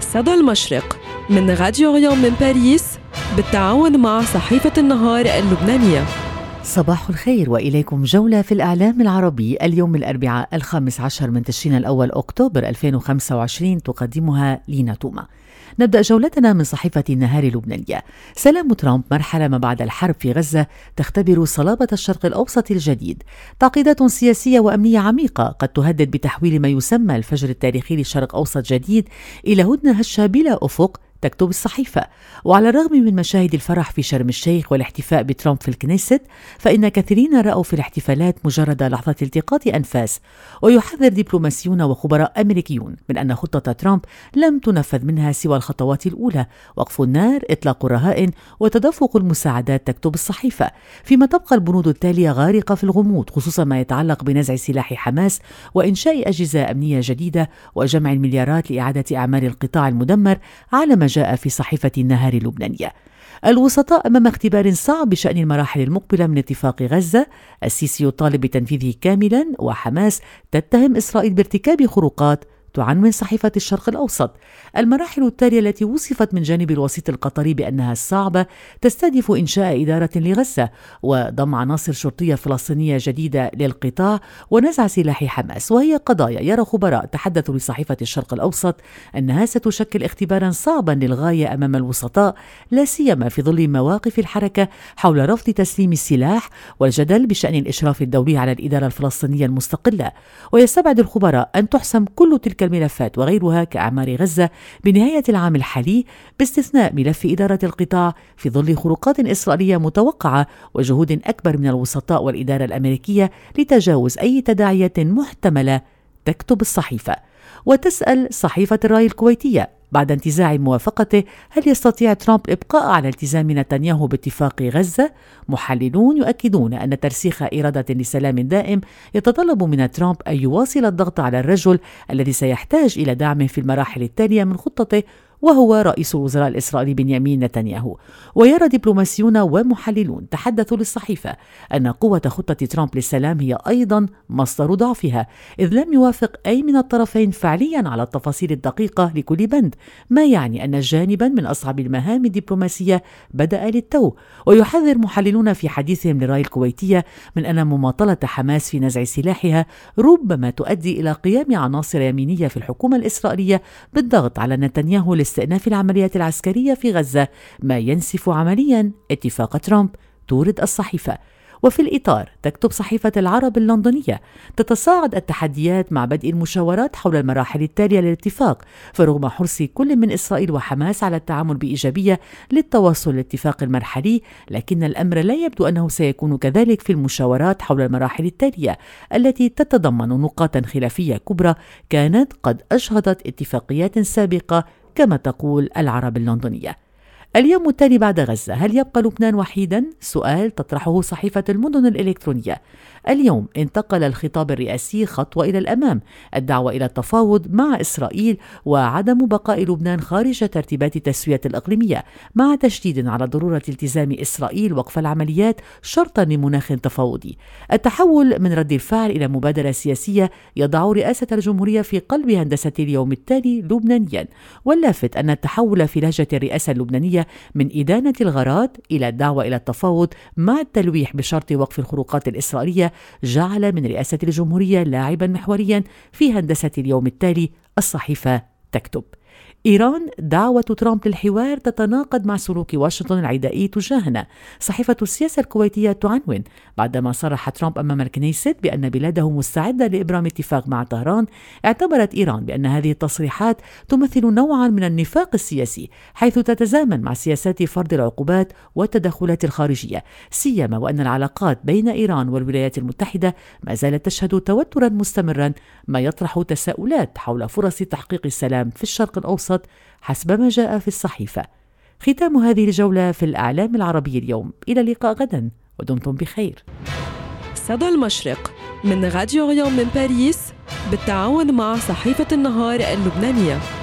صدى المشرق من راديو غيوم من باريس بالتعاون مع صحيفة النهار اللبنانية. صباح الخير وإليكم جولة في الإعلام العربي اليوم الأربعاء 15 من تشرين الأول أكتوبر 2025 تقدمها لينا توما. نبدأ جولتنا من صحيفة النهار اللبنانية. سلام ترامب مرحلة ما بعد الحرب في غزة تختبر صلابة الشرق الأوسط الجديد. تعقيدات سياسية وأمنية عميقة قد تهدد بتحويل ما يسمى الفجر التاريخي لشرق أوسط جديد إلى هدنة هشة بلا أفق، تكتب الصحيفة. وعلى الرغم من مشاهد الفرح في شرم الشيخ والاحتفاء بترامب في الكنيست، فإن كثيرين رأوا في الاحتفالات مجرد لحظة التقاط أنفاس. ويحذر دبلوماسيون وخبراء أمريكيون من أن خطة ترامب لم تنفذ منها سوى الخطوات الأولى: وقف النار، إطلاق الرهائن، وتدفق المساعدات، تكتب الصحيفة. فيما تبقى البنود التالية غارقة في الغموض، خصوصا ما يتعلق بنزع سلاح حماس وإنشاء أجهزة أمنية جديدة وجمع المليارات لإعادة أعمال القطاع المدمر، على ما جاء في صحيفة النهار اللبنانية. الوسطاء أمام اختبار صعب بشأن المراحل المقبلة من اتفاق غزة. السيسي يطالب بتنفيذه كاملا، وحماس تتهم إسرائيل بارتكاب خروقات، تعنون صحيفة الشرق الأوسط. المراحل التالية التي وصفت من جانب الوسيط القطري بأنها صعبة تستهدف إنشاء إدارة لغزة وضم عناصر شرطية فلسطينية جديدة للقطاع ونزع سلاح حماس، وهي قضايا يرى خبراء تحدثوا لصحيفة الشرق الأوسط أنها ستشكل اختبارا صعبا للغاية أمام الوسطاء، لا سيما في ظل مواقف الحركة حول رفض تسليم السلاح والجدل بشأن الإشراف الدولي على الإدارة الفلسطينية المستقلة. ويستبعد الخبراء أن تحسم كل تلك الملفات وغيرها كأعمار غزة بنهاية العام الحالي، باستثناء ملف إدارة القطاع في ظل خروقات إسرائيلية متوقعة وجهود أكبر من الوسطاء والإدارة الأمريكية لتجاوز أي تداعيات محتملة، تكتب الصحيفة. وتسأل صحيفة الرأي الكويتية: بعد انتزاع موافقته، هل يستطيع ترامب الإبقاء على التزام نتنياهو باتفاق غزة؟ محللون يؤكدون أن ترسيخ إرادة لسلام دائم يتطلب من ترامب أن يواصل الضغط على الرجل الذي سيحتاج إلى دعمه في المراحل التالية من خطته، وهو رئيس الوزراء الإسرائيلي بنيامين نتنياهو. ويرى دبلوماسيون ومحللون تحدثوا للصحيفة أن قوة خطة ترامب للسلام هي أيضا مصدر ضعفها، إذ لم يوافق أي من الطرفين فعليا على التفاصيل الدقيقة لكل بند، ما يعني أن جانبا من أصعب المهام الدبلوماسية بدأ للتو. ويحذر محللون في حديثهم للرأي الكويتية من أن مماطلة حماس في نزع سلاحها ربما تؤدي إلى قيام عناصر يمينية في الحكومة الإسرائيلية بالضغط على نتنياهو لاستئناف العمليات العسكرية في غزة، ما ينسف عمليا اتفاق ترامب، تورد الصحيفة. وفي الإطار تكتب صحيفة العرب اللندنية: تتصاعد التحديات مع بدء المشاورات حول المراحل التالية للاتفاق، فرغم حرص كل من إسرائيل وحماس على التعامل بإيجابية للتوصل للاتفاق المرحلي، لكن الأمر لا يبدو أنه سيكون كذلك في المشاورات حول المراحل التالية التي تتضمن نقاطا خلافية كبرى كانت قد أجهضت اتفاقيات سابقة، كما تقول العرب اللندنية. اليوم التالي بعد غزة: هل يبقى لبنان وحيدا؟ سؤال تطرحه صحيفة المدن الإلكترونية. اليوم انتقل الخطاب الرئاسي خطوة إلى الأمام: الدعوة إلى التفاوض مع إسرائيل وعدم بقاء لبنان خارج ترتيبات التسوية الإقليمية، مع تشديد على ضرورة التزام إسرائيل وقف العمليات شرطا لمناخ تفاوضي. التحول من رد الفعل إلى مبادرة سياسية يضع رئاسة الجمهورية في قلب هندسة اليوم التالي لبنانيا. واللافت أن التحول في لهجة الرئاسة اللبنانية من إدانة الغارات إلى الدعوة إلى التفاوض مع التلويح بشرط وقف الخروقات الإسرائيلية جعل من رئاسة الجمهورية لاعبا محوريا في هندسة اليوم التالي. الصحيفة تكتب: إيران: دعوة ترامب للحوار تتناقض مع سلوك واشنطن العدائي تجاهنا. صحيفة السياسة الكويتية تعنون: بعدما صرح ترامب أمام الكنيست بأن بلاده مستعدة لإبرام اتفاق مع طهران، اعتبرت إيران بأن هذه التصريحات تمثل نوعا من النفاق السياسي، حيث تتزامن مع سياسات فرض العقوبات والتدخلات الخارجية، سيما وأن العلاقات بين إيران والولايات المتحدة ما زالت تشهد توترا مستمرا، ما يطرح تساؤلات حول فرص تحقيق السلام في الشرق الأوسط حسب ما جاء في الصحيفة. ختام هذه الجولة في الإعلام العربي اليوم، إلى اللقاء غدا ودمتم بخير. صدى المشرق من راديو غيوم من باريس بالتعاون مع صحيفة النهار اللبنانية.